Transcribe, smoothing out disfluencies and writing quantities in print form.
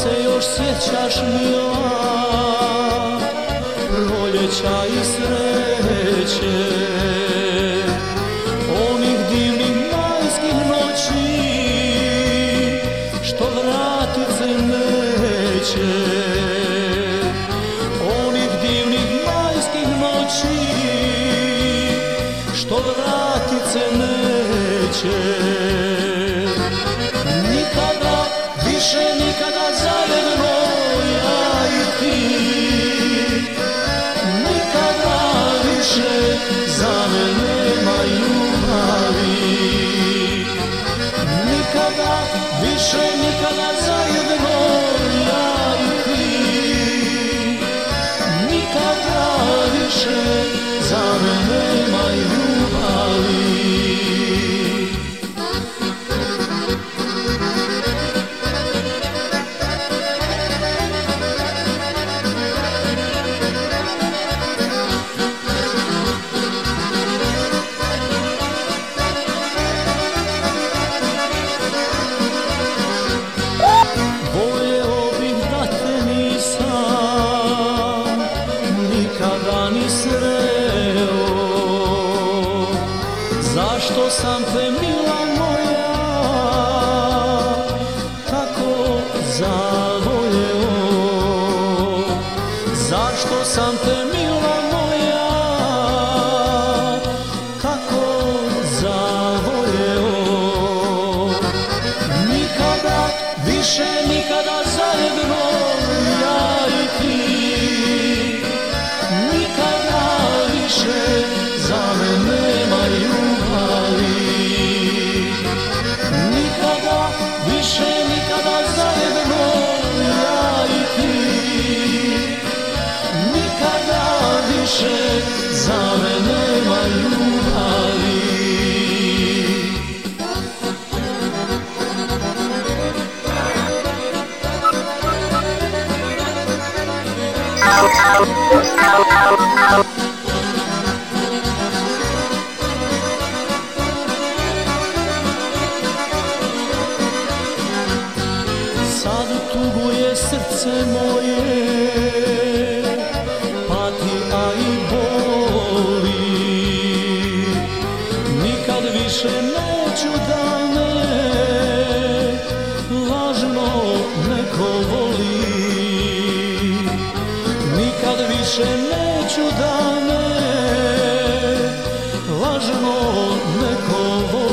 se još sjećaš mila proljeća i sreće, onih divnih majskih noći što vratit se neće, onih divnih majskih noći što vratit se neće. Nikada, više nikada zajedno ja i ti, nikada više za mene nema ljubavi, nikada više nikada zajedno ja i ti, nikada više za mene nema ljubavi. Nikada ni sreo, zašto sam te mila moja tako zavoleo, zašto sam te mila moja tako zavoleo. Nikada više nikada zajedno ja i ti, nikada više za mene nema ljubavi, nikada više nikada zajedno ja i ti, nikada više za mene nema ljubavi. Sad tuguje srce moje, pati a i boli, nikad više neću da me lažno neko voli, nikad više neću da me lažno neko voli.